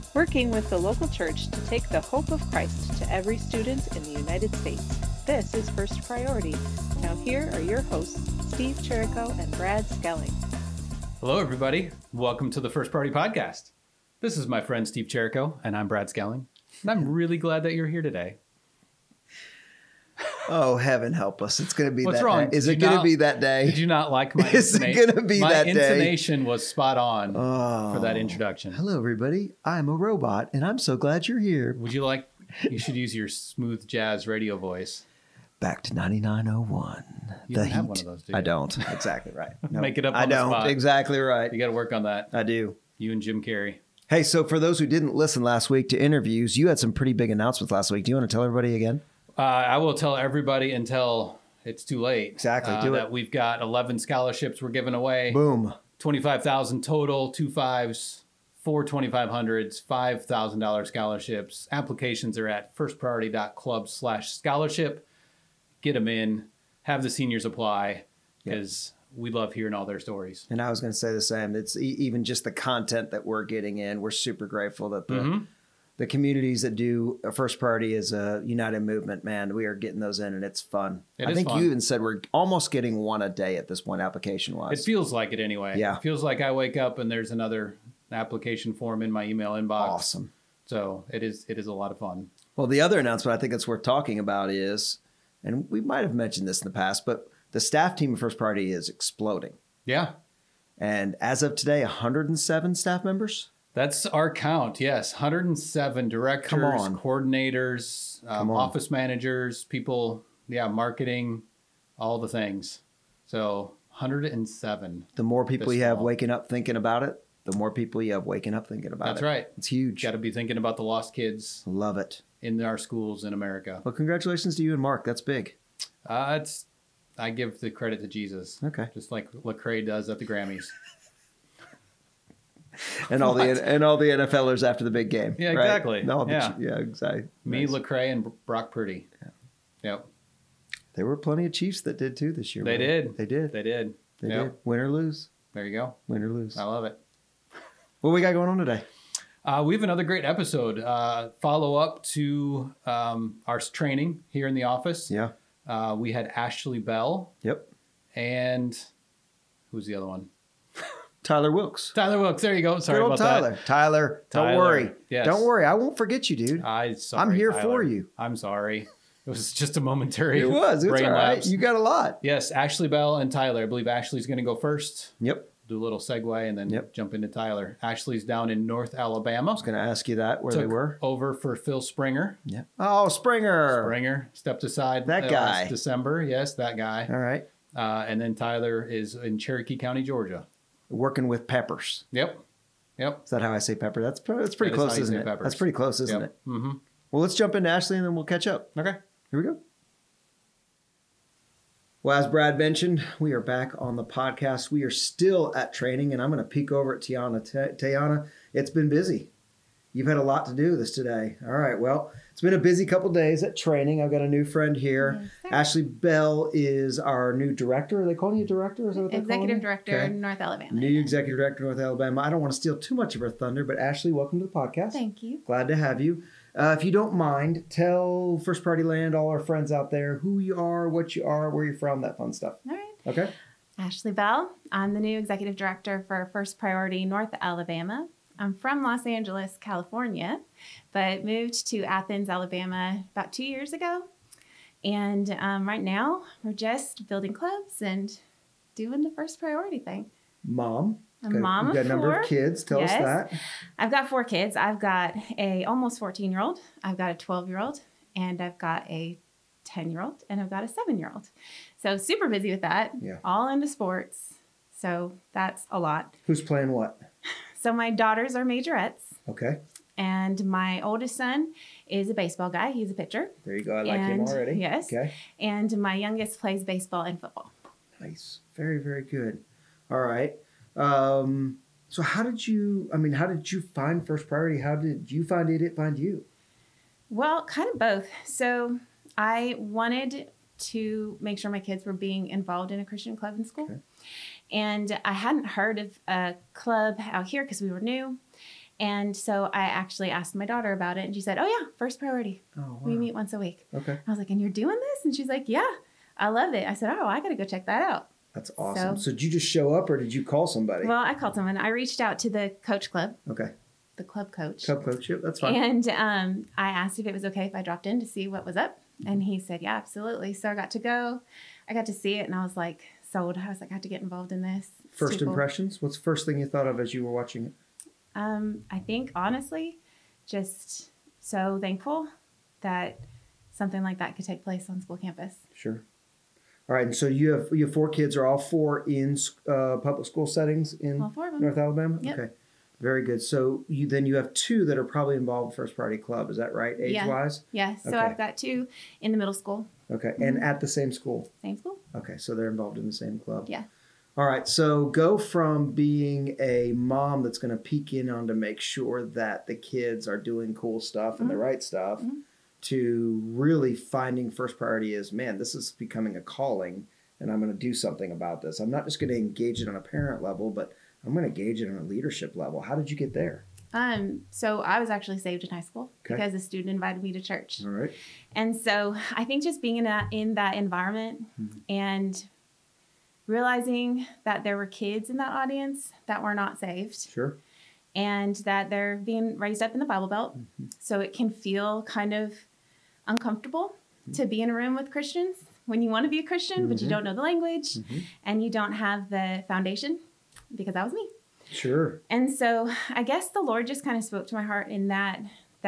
working with the local church to take the hope of Christ to every student in the United States. This is First Priority. Now here are your hosts, Steve Cherico and Brad Skelling. Hello, everybody. Welcome to the First Priority Podcast. This is my friend Steve Cherico, and I'm Brad Skelling. And I'm really glad that you're here today. Oh, heaven help us. It's going to be What's that wrong? day. Is it going to be that day? Did you not like my Is it intonation? going to be my that day? My intonation was spot on for that Oh. introduction. Hello, everybody. I'm a robot, and I'm so glad you're here. You should use your smooth jazz radio voice. Back to 9901. You The don't have heat. one of those, do you? I don't. Exactly right. No, Make it up on I the don't. spot. Exactly right. You got to work on that. I do. You and Jim Carrey. Hey, so for those who didn't listen last week to interviews, you had some pretty big announcements last week. Do you want to tell everybody again? I will tell everybody until it's too late. Exactly. Do it. That we've got 11 scholarships we're giving away. Boom. 25,000 total, 2 5s, 4 2,500s, $5,000 scholarships. Applications are at firstpriority.club/scholarship. Get them in. Have the seniors apply because we love hearing all their stories. And I was going to say the same. It's even just the content that we're getting in. We're super grateful that the communities that do a First Priority as a united movement, man, we are getting those in and it's fun. I think you even said we're almost getting one a day at this point, application-wise. It feels like it anyway. Yeah. It feels like I wake up and there's another application form in my email inbox. Awesome. So it is a lot of fun. Well, the other announcement I think that's worth talking about is, and we might have mentioned this in the past, but the staff team of First Priority is exploding. Yeah. And as of today, 107 staff members? That's our count, yes. 107 directors, coordinators, office managers, people, marketing, all the things. So 107. The more people you have waking up thinking about it, the more people you have waking up thinking about it. That's right. It's huge. Got to be thinking about the lost kids. Love it. In our schools in America. Well, congratulations to you and Mark. That's big. I give the credit to Jesus. Okay. Just like Lecrae does at the Grammys. And all the NFLers after the big game. Yeah, right? exactly. Exactly. Me, Nice. Lecrae, and Brock Purdy. Yeah. Yep. There were plenty of Chiefs that did too this year. They did. They did. Yep. Win or lose. There you go. Win or lose. I love it. What we got going on today? We have another great episode. Follow up to our training here in the office. Yeah. We had Ashley Bell. Yep. And who's the other one? Tyler Wilkes. Tyler Wilkes. There you go. Sorry about Tyler. that. Tyler, don't worry. Yes. Don't worry. I won't forget you, dude. I'm here Tyler. for you. I'm sorry. It was just a momentary It was. It's brain all right. lapse. You got a lot. Yes, Ashley Bell and Tyler. I believe Ashley's going to go first. Yep. Do a little segue and then jump into Tyler. Ashley's down in North Alabama. I was going to ask you that, where they were. Over for Phil Springer. Yeah. Oh, Springer. Springer stepped aside that guy. Last December. Yes, that guy. All right. And then Tyler is in Cherokee County, Georgia. Working with Peppers. Yep. Is that how I say Pepper? That's pretty close, isn't it? Peppers. That's pretty close, isn't it? Mm-hmm. Well, let's jump into Ashley and then we'll catch up. Okay. Here we go. Well, as Brad mentioned, we are back on the podcast. We are still at training, and I'm going to peek over at Tiana. Tiana, it's been busy. You've had a lot to do this today. All right. Well, it's been a busy couple days at training. I've got a new friend here. Yes, Ashley Bell is our new director. Are they calling you director? Is that what they're calling you? Executive director, North Alabama. New executive director, North Alabama. I don't want to steal too much of her thunder, but Ashley, welcome to the podcast. Thank you. Glad to have you. If you don't mind, tell First Priority Land, all our friends out there, who you are, what you are, where you're from, that fun stuff. All right. Okay. Ashley Bell. I'm the new executive director for First Priority North Alabama. I'm from Los Angeles, California, but moved to Athens, Alabama about 2 years ago. And right now, we're just building clubs and doing the First Priority thing. Mom. I'm a mom of 4. You've got a number of kids. Tell us that. I've got 4 kids. I've got a almost 14-year-old. I've got a 12-year-old. And I've got a 10-year-old. And I've got a 7-year-old. So super busy with that. Yeah. All into sports. So that's a lot. Who's playing what? So my daughters are majorettes. Okay. And my oldest son is a baseball guy. He's a pitcher. There you go. I like him already. Yes. Okay. And my youngest plays baseball and football. Nice. Very, very good. All right. So how did you find First Priority? How did you find it find you? Well, kind of both. So I wanted to make sure my kids were being involved in a Christian club in school. Okay. And I hadn't heard of a club out here because we were new. And so I actually asked my daughter about it, and she said, "Oh yeah, First Priority. Oh, wow. We meet once a week." Okay. I was like, "And you're doing this?" And she's like, "Yeah, I love it." I said, "Oh, I got to go check that out." That's awesome. So- So did you just show up or did you call somebody? Well, I called someone. I reached out to the coach club, Okay. the club coach. Club coach. Yep, that's fine. And I asked if it was okay if I dropped in to see what was up. And he said, "Yeah, absolutely." So I got to go. I got to see it, and I was like, sold. I was like, I have to get involved in this. It's First too cool. impressions? What's the first thing you thought of as you were watching it? I think, honestly, just so thankful that something like that could take place on school campus. Sure. All right, and so you have 4 kids. Are all 4 in public school settings in All 4 of them. North Alabama? Yep. Okay, very good. So you have 2 that are probably involved in First Priority Club. Is that right, age-wise? Yeah, so Okay. I've got 2 in the middle school, Okay, and at the same school. same school. Okay, so they're involved in the same club. Yeah. All right, so go from being a mom that's going to peek in on to make sure that the kids are doing cool stuff and the right stuff to really finding First Priority is, man, this is becoming a calling and I'm going to do something about this. I'm not just going to engage it on a parent level, but I'm going to engage it on a leadership level. How did you get there? So I was actually saved in high school Okay. because a student invited me to church. All right. And so I think just being in that environment and realizing that there were kids in that audience that were not saved Sure. and that they're being raised up in the Bible Belt. So it can feel kind of uncomfortable to be in a room with Christians when you want to be a Christian, but you don't know the language and you don't have the foundation, because that was me. Sure. And so I guess the Lord just kind of spoke to my heart in that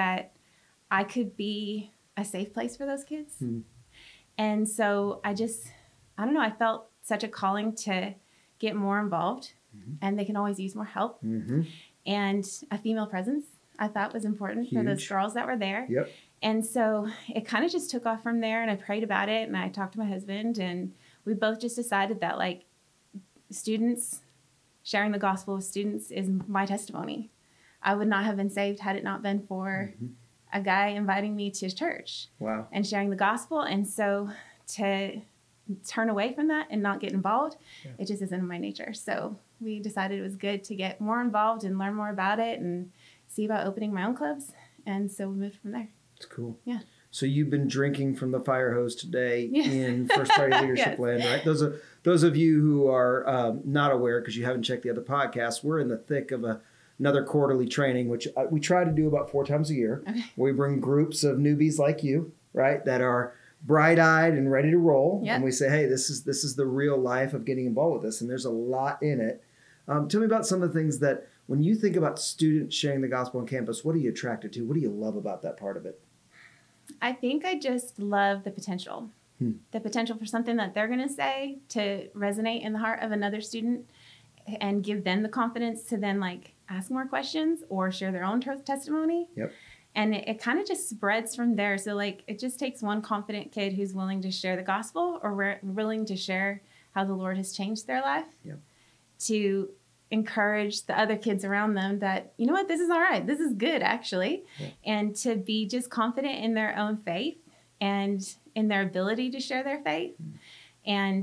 I could be a safe place for those kids. And so I don't know, I felt such a calling to get more involved, and they can always use more help. And a female presence I thought was important for those Huge. girls that were there. Yep. And so it kind of just took off from there, and I prayed about it, and I talked to my husband, and we both just decided that, like, students, sharing the gospel with students is my testimony. I would not have been saved had it not been for a guy inviting me to church Wow. and sharing the gospel. And so to turn away from that and not get involved, it just isn't in my nature. So we decided it was good to get more involved and learn more about it and see about opening my own clubs. And so we moved from there. It's cool. Yeah. So you've been drinking from the fire hose today Yeah. in First Priority Leadership Yes. Land, right? Those of you who are not aware because you haven't checked the other podcasts, we're in the thick of another quarterly training, which we try to do about 4 times a year. Okay. We bring groups of newbies like you, right, that are bright-eyed and ready to roll, Yep. and we say, hey, this is the real life of getting involved with this, and there's a lot in it. Tell me about some of the things that when you think about students sharing the gospel on campus, what are you attracted to? What do you love about that part of it? I think I just love the potential. The potential for something that they're going to say to resonate in the heart of another student and give them the confidence to then, like, ask more questions or share their own testimony. Yep. And it kind of just spreads from there. So, like, it just takes one confident kid who's willing to share the gospel or willing to share how the Lord has changed their life Yep. to encourage the other kids around them that, you know what, this is all right. This is good, actually. Yeah. And to be just confident in their own faith and in their ability to share their faith and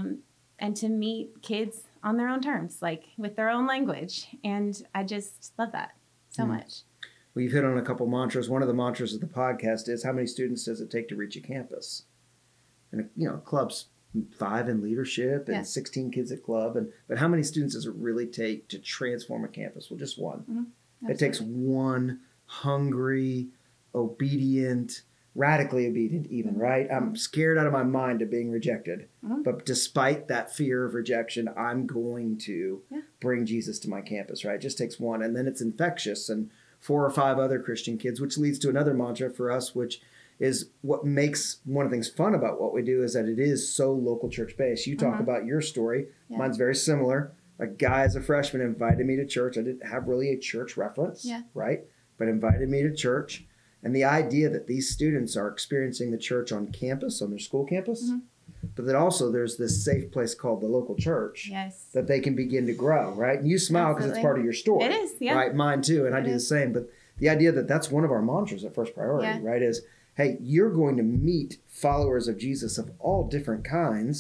to meet kids on their own terms, like with their own language. And I just love that so much. Well, you've hit on a couple mantras. One of the mantras of the podcast is, how many students does it take to reach a campus? And, clubs 5 in leadership and Yeah. 16 kids at club. But how many students does it really take to transform a campus? Well, just one. It takes one hungry, obedient, radically obedient even, right? I'm scared out of my mind of being rejected. But despite that fear of rejection, I'm going to bring Jesus to my campus, right? It just takes one. And then it's infectious, and 4 or 5 other Christian kids, which leads to another mantra for us, which is what makes one of the things fun about what we do is that it is so local church based. You talk about your story. Yeah. Mine's very similar. A guy as a freshman invited me to church. I didn't have really a church reference, right? But invited me to church. And the idea that these students are experiencing the church on campus, on their school campus, but that also there's this safe place called the local church Yes. that they can begin to grow, right? And you smile because it's Absolutely. part of your story. It is, yeah. Right, mine too, and I It do the is. same. But the idea that that's one of our mantras at First Priority, Yeah. right, is, hey, you're going to meet followers of Jesus of all different kinds,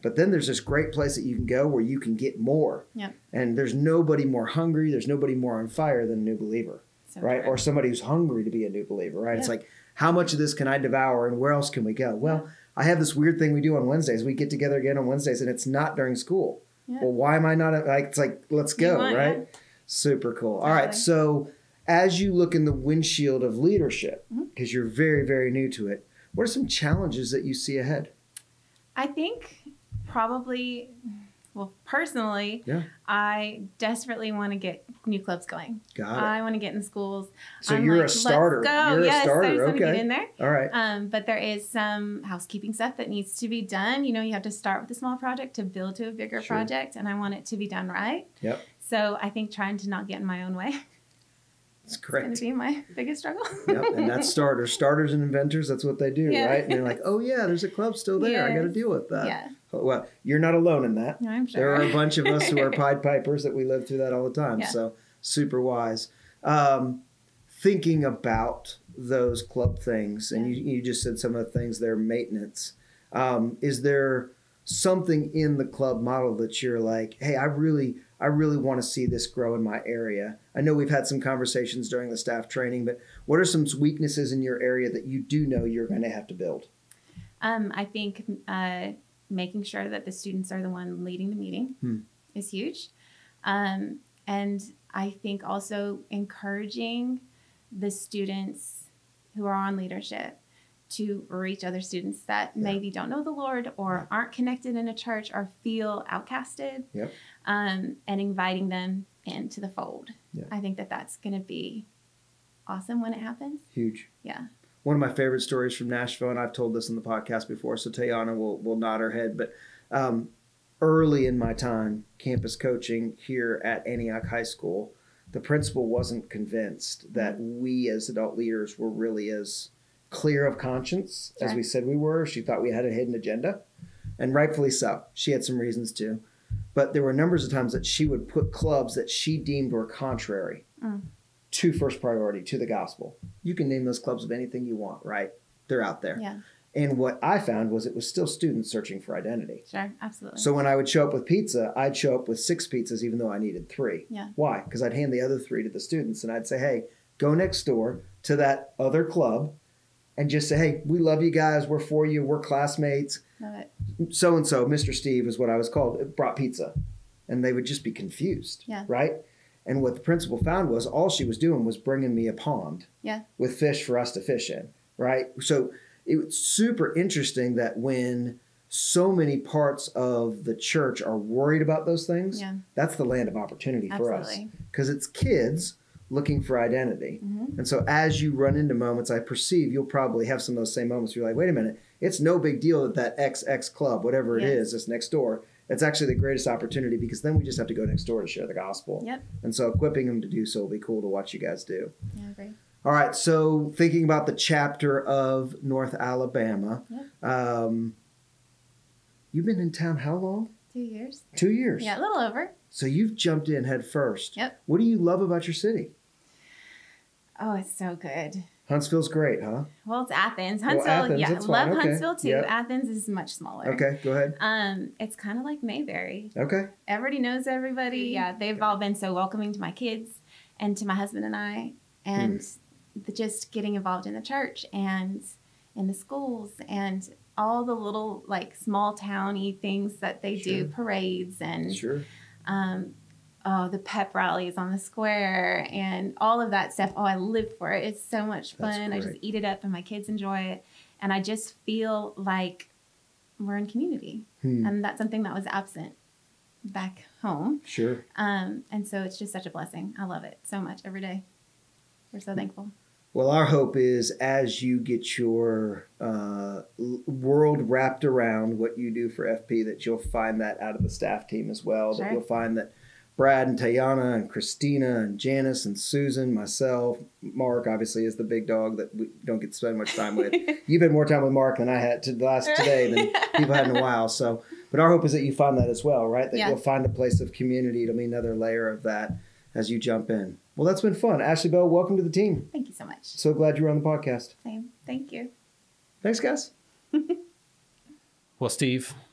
But then there's this great place that you can go where you can get more. Yep. And there's nobody more hungry, there's nobody more on fire than a new believer, So right? true. Or somebody who's hungry to be a new believer, right? It's Yeah. like, how much of this can I devour and where else can we go? Well, I have this weird thing we do on Wednesdays. We get together again on Wednesdays and it's not during school. Yeah. Well, why am I not like, it's like, let's go, want, right? yeah. Super cool. All right. Totally. So as you look in the windshield of leadership, Mm-hmm. because you're very, very new to it, what are some challenges that you see ahead? I think probably, well, personally, Yeah. I desperately want to get new clubs going. Got it. I want to get in schools. So I'm you're like, a starter. Let's go. You're Yes, a starter. I just want to Okay. get in there. All right. But there is some housekeeping stuff that needs to be done. You know, you have to start with a small project to build to a bigger Sure. project, and I want it to be done right. Yep. So I think trying to not get in my own way That's is going correct. to be my biggest struggle. Yep. And that's starters. Starters and inventors, that's what they do, Yeah. right? And they're like, oh, yeah, there's a club still there. I got to Yes. deal with that. Yeah, Well, you're not alone in that. I'm sure. There are a bunch of us who are Pied Pipers that we live through that all the time. Yeah. So super wise. Thinking about those club things, and you just said some of the things there, maintenance. Is there something in the club model that you're like, hey, I really want to see this grow in my area? I know we've had some conversations during the staff training, but what are some weaknesses in your area that you do know you're going to have to build? I think making sure that the students are the one leading the meeting is huge. And I think also encouraging the students who are on leadership to reach other students that maybe don't know the Lord or aren't connected in a church or feel outcasted, Yep. and inviting them into the fold. Yeah. I think that that's going to be awesome when it happens. Huge. Yeah. One of my favorite stories from Nashville, and I've told this in the podcast before, so Tayana will nod her head, but early in my time campus coaching here at Antioch High School, the principal wasn't convinced that we as adult leaders were really as clear of conscience as Sure. we said we were. She thought we had a hidden agenda, and rightfully so. She had some reasons to. But there were numbers of times that she would put clubs that she deemed were contrary to First Priority, to the gospel. You can name those clubs of anything you want, right? They're out there. Yeah. And what I found was it was still students searching for identity. Sure. Absolutely. So when I would show up with pizza, I'd show up with 6 pizzas even though I needed 3. Yeah. Why? Because I'd hand the other 3 to the students and I'd say, hey, go next door to that other club and just say, hey, we love you guys. We're for you. We're classmates. Love it. So-and-so, Mr. Steve is what I was called, brought pizza. And they would just be confused, Yeah. right? And what the principal found was all she was doing was bringing me a pond Yeah. with fish for us to fish in, right? So it was super interesting that when so many parts of the church are worried about those things, Yeah. that's the land of opportunity for us. Absolutely. Because it's kids looking for identity. Mhm. And so as you run into moments, I perceive you'll probably have some of those same moments where you're like, wait a minute, it's no big deal that XX club, whatever it Yes. is, is next door. It's actually the greatest opportunity because then we just have to go next door to share the gospel. Yep. And so equipping them to do so will be cool to watch you guys do. Yeah. I agree. All right, so thinking about the chapter of North Alabama, you've been in town how long? 2 years. 2 years. Yeah. A little over. So you've jumped in head first. Yep. What do you love about your city? Oh, it's so good. Huntsville's great, huh? Well, it's Athens. Well, Huntsville, Athens, yeah, that's fine. love Okay. Huntsville too. Yep. Athens is much smaller. Okay, go ahead. It's kind of like Mayberry. Okay. Everybody knows everybody. Yeah, they've all been so welcoming to my kids and to my husband and I, and just getting involved in the church and in the schools and all the little like small towny things that they do, Sure. parades and Sure. the pep rallies on the square and all of that stuff. Oh, I live for it. It's so much That's fun. I just great. eat it up and my kids enjoy it. And I just feel like we're in community. And that's something that was absent back home. Sure. And so it's just such a blessing. I love it so much every day. We're so thankful. Well, our hope is as you get your world wrapped around what you do for FP, that you'll find that out of the staff team as well. Sure. That you'll find that Brad and Tayana and Christina and Janice and Susan, myself, Mark obviously is the big dog that we don't get to spend much time with. You've had more time with Mark than I had today than people had in a while. So, but our hope is that you find that as well, right? That Yeah. you'll find a place of community. It'll be another layer of that as you jump in. Well, that's been fun. Ashley Bell, welcome to the team. Thank you so much. So glad you were on the podcast. Same. Thank you. Thanks, guys. Well, Steve,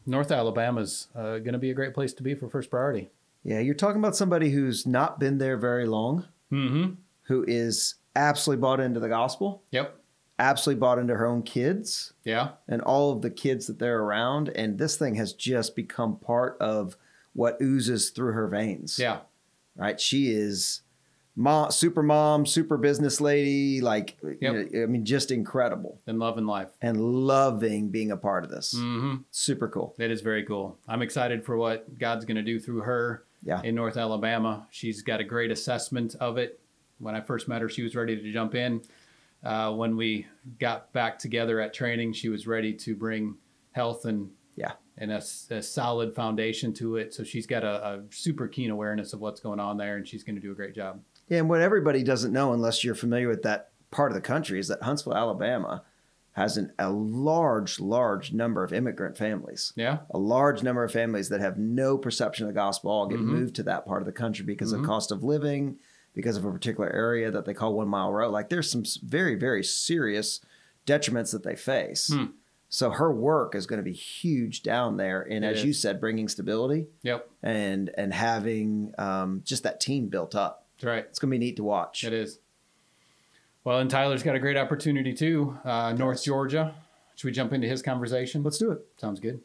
North Alabama's going to be a great place to be for First Priority. Yeah, you're talking about somebody who's not been there very long, Mm-hmm. who is absolutely bought into the gospel, Yep. absolutely bought into her own kids Yeah. and all of the kids that they're around. And this thing has just become part of what oozes through her veins. Yeah. Right? She is mom, super business lady, like, Yep. I mean, just incredible And love and life. and loving being a part of this. Mm-hmm. Super cool. It is very cool. I'm excited for what God's going to do through her Yeah. in North Alabama. She's got a great assessment of it. When I first met her, she was ready to jump in. When we got back together at training, she was ready to bring health and Yeah. a solid foundation to it. So she's got a super keen awareness of what's going on there, and she's going to do a great job. Yeah, and what everybody doesn't know, unless you're familiar with that part of the country, is that Huntsville, Alabama has a large number of immigrant families. Yeah. A large number of families that have no perception of the gospel all get Mhm. moved to that part of the country because Mhm. of cost of living, because of a particular area that they call 1 Mile Road. Like there's some very, very serious detriments that they face. Hmm. So her work is going to be huge down there. And It as you is. said, bringing stability Yep. and having just that team built up. That's right. It's going to be neat to watch. It is. Well, and Tyler's got a great opportunity too. North Georgia. Should we jump into his conversation? Let's do it. Sounds good.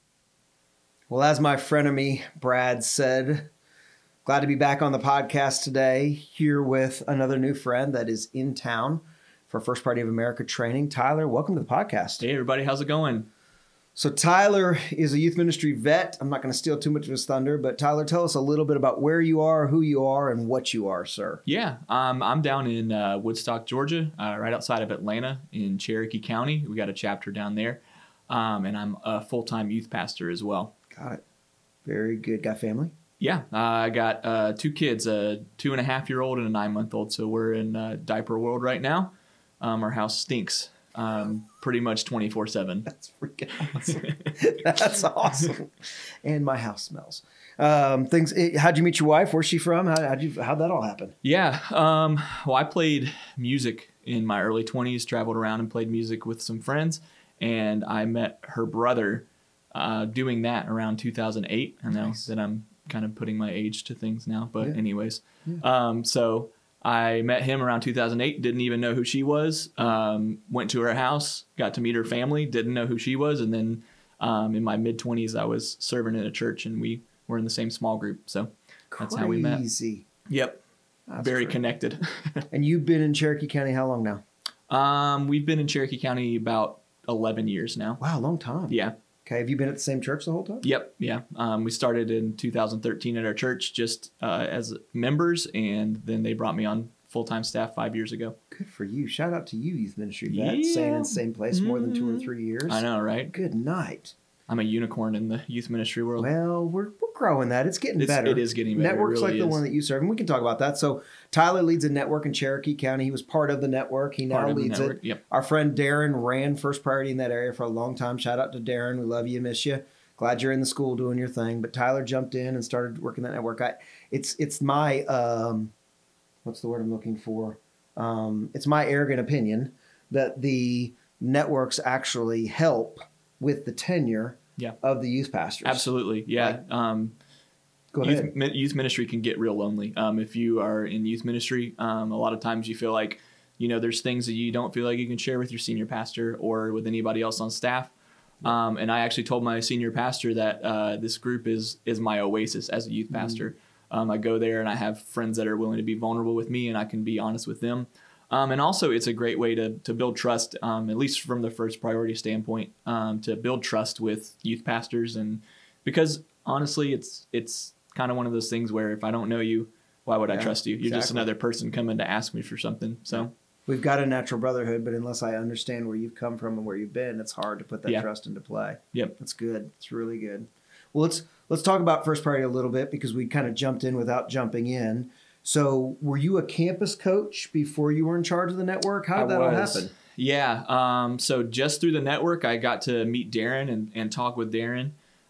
Well, as my frenemy Brad said, glad to be back on the podcast today, here with another new friend that is in town for First Party of America training. Tyler, welcome to the podcast. Hey, everybody. How's it going? So Tyler is a youth ministry vet. I'm not going to steal too much of his thunder, but Tyler, tell us a little bit about where you are, who you are, and what you are, sir. Yeah, I'm down in Woodstock, Georgia, right outside of Atlanta in Cherokee County. We got a chapter down there, and I'm a full-time youth pastor as well. Got it. Very good. Got family? Yeah, I got 2 kids, a 2.5-year-old and a 9-month-old. So we're in diaper world right now. Our house stinks pretty much 24/7. That's freaking awesome. That's awesome. And my house smells. How'd you meet your wife? Where's she from? How'd that all happen? Yeah, well, I played music in my early 20s, traveled around and played music with some friends, and I met her brother doing that around 2008. I know that I'm kind of putting my age to things now, but anyways. So I met him around 2008, didn't even know who she was, went to her house, got to meet her family, didn't know who she was, and then in my mid-20s, I was serving in a church, and we were in the same small group, so that's how we met. Crazy. Yep, That's very great. connected. And you've been in Cherokee County how long now? We've been in Cherokee County about 11 years now. Wow, long time. Yeah. Okay, have you been at the same church the whole time? Yep. Yeah. We started in 2013 at our church just as members, and then they brought me on full-time staff 5 years ago. Good for you. Shout out to you, youth ministry vet, Yeah. staying in the same place more than 2 or 3 years. I know, right? Good night. I'm a unicorn in the youth ministry world. Well, we're growing that. It's getting better. It is getting better. Network's It really like the is. one that you serve, and we can talk about that. So Tyler leads a network in Cherokee County. He was part of the network. He now Part of the leads network, it. yep. Our friend Darren ran First Priority in that area for a long time. Shout out to Darren. We love you, miss you. Glad you're in the school doing your thing. But Tyler jumped in and started working that network. It's my what's the word I'm looking for? It's my arrogant opinion that the networks actually help with the tenure of the youth pastors. Absolutely. Yeah. Go ahead. Youth ministry can get real lonely. If you are in youth ministry, a lot of times you feel like, there's things that you don't feel like you can share with your senior pastor or with anybody else on staff. And I actually told my senior pastor that this group is my oasis as a youth pastor. I go there and I have friends that are willing to be vulnerable with me, and I can be honest with them. And also, it's a great way to build trust, at least from the First Priority standpoint, to build trust with youth pastors. And because honestly, it's kind of one of those things where if I don't know you, why would I trust you? You're just another person coming to ask me for something. So we've got a natural brotherhood, but unless I understand where you've come from and where you've been, it's hard to put that trust into play. Yep. That's good. It's really good. Well, let's talk about First Priority a little bit because we kind of jumped in without jumping in. So were you a campus coach before you were in charge of the network? How did that all happen? Yeah. So just through the network, I got to meet Darren and talk with Darren.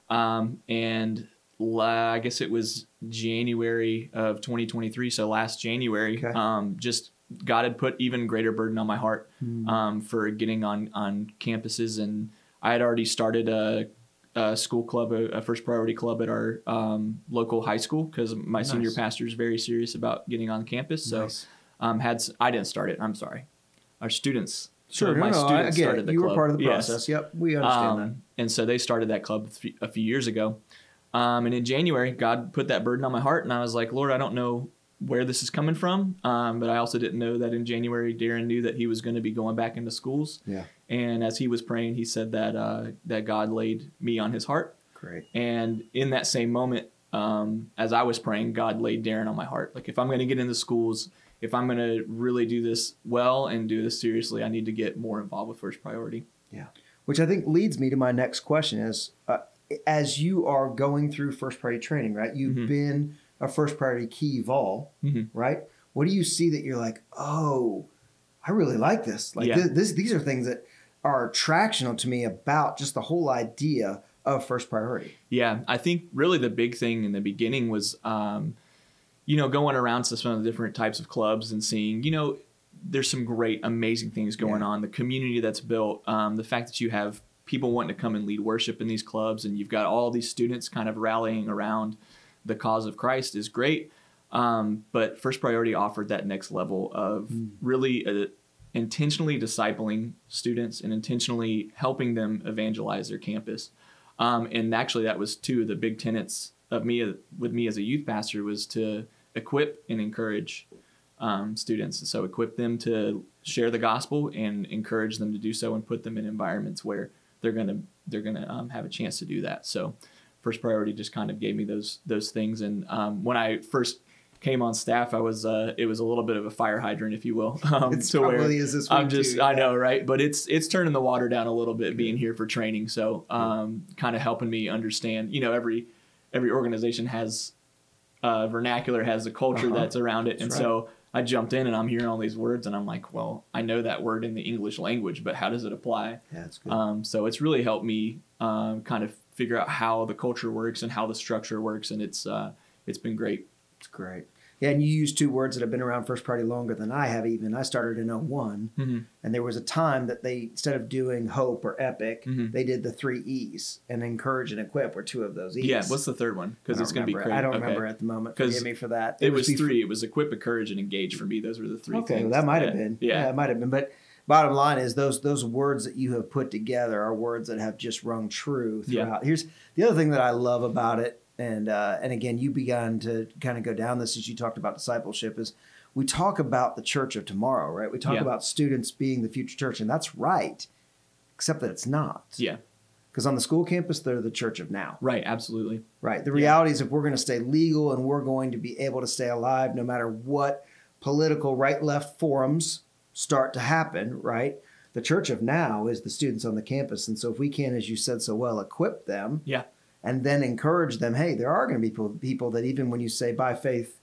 And I guess it was January of 2023. So last January, just God had put even greater burden on my heart for getting on campuses. And I had already started a a school club, a first priority club at our local high school, because my senior pastor is very serious about getting on campus. So Nice. I didn't start it. I'm sorry. Our students. Sure, my students started the you club. were part of the Yes. process. Yep, we understand that. And so they started that club a few years ago. And in January, God put that burden on my heart, and I was like, Lord, I don't know where this is coming from. But I also didn't know that in January, Darren knew that he was going to be going back into schools. Yeah. And as he was praying, he said that God laid me on his heart. Great. And in that same moment, as I was praying, God laid Darren on my heart. Like, if I'm going to get into schools, if I'm going to really do this well and do this seriously, I need to get more involved with First Priority. Yeah. Which I think leads me to my next question is, as you are going through first priority training, right? You've been a first priority key vol, right? What do you see that you're like, oh, I really like this. Like these are things that are attractional to me about just the whole idea of first priority. Yeah. I think really the big thing in the beginning was, going around to some of the different types of clubs and seeing, there's some great, amazing things going on. The community that's built, the fact that you have people wanting to come and lead worship in these clubs, and you've got all these students kind of rallying around the cause of Christ is great. But First Priority offered that next level of really intentionally discipling students and intentionally helping them evangelize their campus. And actually, that was two of the big tenets of with me as a youth pastor, was to equip and encourage students. So equip them to share the gospel and encourage them to do so, and put them in environments where they're gonna have a chance to do that. So First Priority just kind of gave me those things. And when I first came on staff, it was a little bit of a fire hydrant, if you will. It probably is this week too. I know, right? But it's turning the water down a little bit being here for training. So kind of helping me understand, every organization has vernacular, has a culture that's around it. So I jumped in and I'm hearing all these words and I'm like, well, I know that word in the English language, but how does it apply? Yeah, that's good. So it's really helped me kind of figure out how the culture works and how the structure works. And it's been great. It's great. Yeah, and you use two words that have been around First Priority longer than I have even. I started in 01, and there was a time that they, instead of doing hope or epic, they did the 3 E's, and encourage and equip were 2 of those E's. Yeah, what's the third one? Because it's going to be crazy. I don't remember at the moment. Forgive me for that. It was 3. It was equip, encourage, and engage for me. Those were the 3 things. Okay, well, that might have been. Yeah, it might have been. But bottom line is those words that you have put together are words that have just rung true throughout. Here's the other thing that I love about it. And again, you began to kind of go down this as you talked about discipleship, is we talk about the church of tomorrow, right? We talk about students being the future church, and that's right, except that it's not. Yeah. Because on the school campus, they're the church of now. Right, absolutely. Right. The reality is, if we're going to stay legal and we're going to be able to stay alive no matter what political right-left forums start to happen, right? The church of now is the students on the campus. And so if we can, as you said so well, equip them. Yeah. And then encourage them, hey, there are going to be people that even when you say by faith,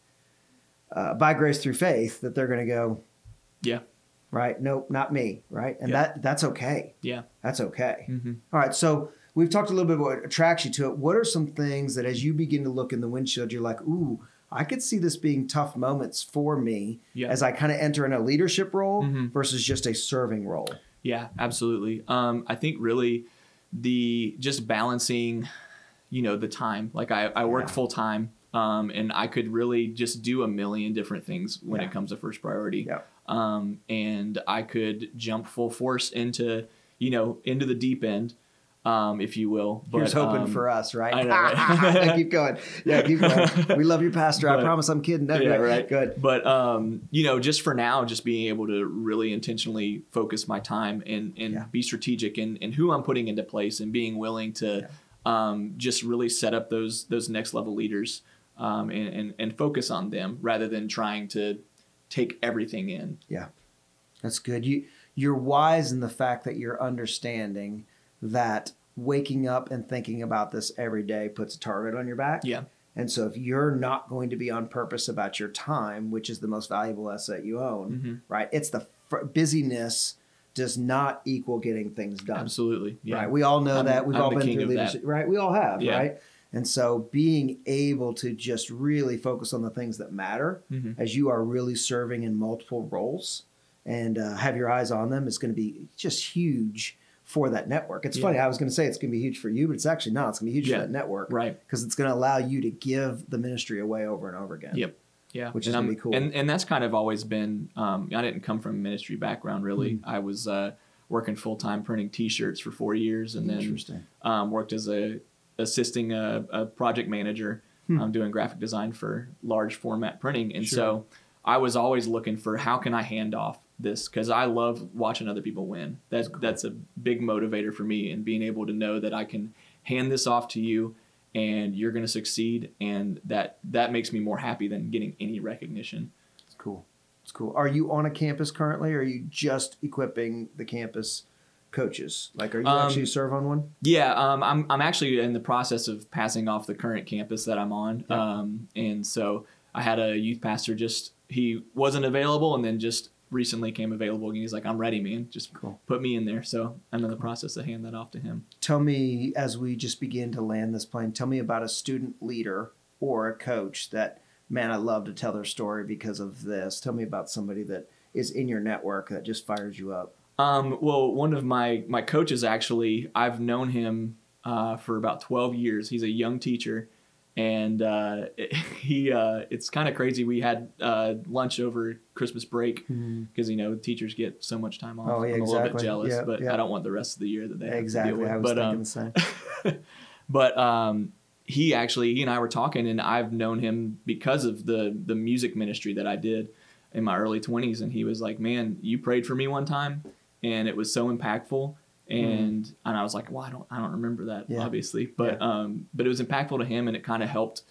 by grace through faith, that they're going to go, yeah, right? Nope, not me, right? And that's okay. Yeah. That's okay. All right, so we've talked a little bit about what attracts you to it. What are some things that as you begin to look in the windshield, you're like, ooh, I could see this being tough moments for me as I kind of enter in a leadership role versus just a serving role? Yeah, absolutely. I think really just balancing the time. Like I work full time, and I could really just do a million different things when it comes to First Priority. Yeah. And I could jump full force into the deep end, if you will. But, here's hoping for us, right? I know, right? Keep going. Yeah, keep going. We love your pastor. I promise I'm kidding. No, yeah, right. Good. But, just for now, just being able to really intentionally focus my time and be strategic in who I'm putting into place, and being willing to just really set up those next level leaders, and focus on them rather than trying to take everything in. Yeah, that's good. You're wise in the fact that you're understanding that waking up and thinking about this every day puts a target on your back. Yeah. And so if you're not going to be on purpose about your time, which is the most valuable asset you own, right? It's the busyness does not equal getting things done. Absolutely. Yeah. Right. We all know that. We've all been through leadership. Right. We all have. Yeah. Right. And so being able to just really focus on the things that matter as you are really serving in multiple roles and have your eyes on them is going to be just huge for that network. It's Yeah. funny. I was going to say it's going to be huge for you, but it's actually not. It's going to be huge Yeah. for that network. Right. Because it's going to allow you to give the ministry away over and over again. Yep. Yeah. Which is going to be cool. And that's kind of always been, I didn't come from a ministry background really. Mm-hmm. I was working full-time printing t-shirts for 4 years and then Interesting. worked as assisting a project manager doing graphic design for large format printing. And so I was always looking for how can I hand off this, because I love watching other people win. That's a big motivator for me, and being able to know that I can hand this off to you and you're going to succeed, and that makes me more happy than getting any recognition. It's cool. It's cool. Are you on a campus currently, or are you just equipping the campus coaches? Like, are you actually serve on one? Yeah, I'm actually in the process of passing off the current campus that I'm on. Yeah. And so I had a youth pastor, he wasn't available, and then just recently came available, and he's like, I'm ready, man. Just put me in there. So I'm in the process of handing that off to him. Tell me, as we just begin to land this plane, tell me about a student leader or a coach that, man, I love to tell their story because of this. Tell me about somebody that is in your network that just fires you up. Well, one of my coaches, actually, I've known him for about 12 years. He's a young teacher, and it's kind of crazy. We had lunch over Christmas break because teachers get so much time off. Oh, yeah, I'm a little bit exactly. jealous, Yeah, but yeah. I don't want the rest of the year that they have Exactly. to deal with. I was thinking the same. But he and I were talking, and I've known him because of the music ministry that I did in my early 20s. And he was like, man, you prayed for me one time, and it was so impactful. And I was like, well, I don't remember that, obviously, but it was impactful to him, and it kind of helped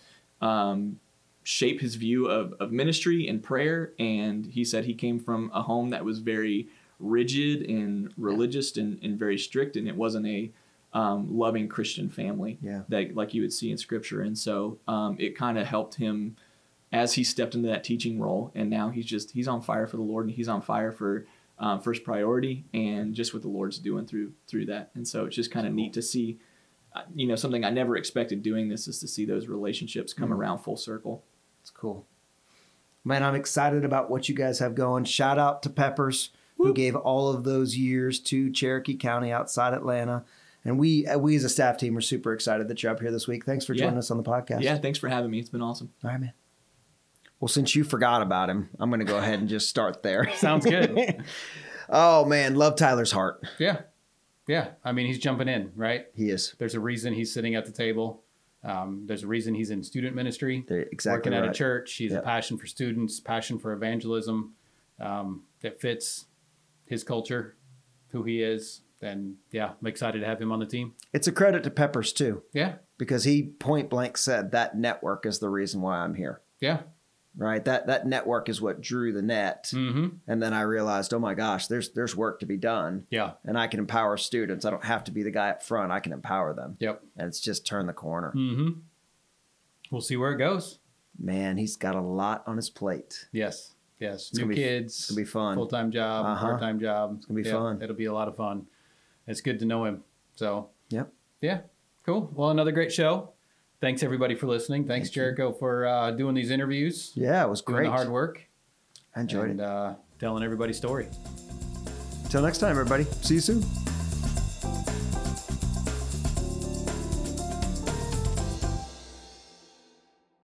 shape his view of ministry and prayer. And he said he came from a home that was very rigid and religious and very strict, and it wasn't a loving Christian family that like you would see in Scripture. And so it kind of helped him as he stepped into that teaching role, and now he's on fire for the Lord, and he's on fire for First Priority, and just what the Lord's doing through that. And so it's just kind of neat to see, something I never expected doing this is to see those relationships come around full circle. It's cool. Man, I'm excited about what you guys have going. Shout out to Peppers, who gave all of those years to Cherokee County outside Atlanta. And we as a staff team are super excited that you're up here this week. Thanks for joining us on the podcast. Yeah, thanks for having me. It's been awesome. All right, man. Well, since you forgot about him, I'm going to go ahead and just start there. Sounds good. Oh, man. Love Tyler's heart. Yeah. Yeah. I mean, he's jumping in, right? He is. There's a reason he's sitting at the table. There's a reason he's in student ministry. Exactly. Working at a church. He's a passion for students, passion for evangelism that fits his culture, who he is. And yeah, I'm excited to have him on the team. It's a credit to Peppers, too. Yeah. Because he point blank said that network is the reason why I'm here. Yeah. Right. That network is what drew the net. Mm-hmm. And then I realized, oh my gosh, there's work to be done. Yeah. And I can empower students. I don't have to be the guy up front. I can empower them. Yep. And it's just turn the corner. Mm-hmm. We'll see where it goes. Man, he's got a lot on his plate. Yes. Yes. It's New gonna be, kids. It's gonna be fun. Full-time job, part-time job. It's gonna be fun. It'll be a lot of fun. It's good to know him. So Yep. Yeah. Cool. Well, another great show. Thanks everybody for listening. Thanks Jericho for doing these interviews. Yeah, it was doing great. the hard work. I enjoyed it. And telling everybody's story. Till next time, everybody. See you soon.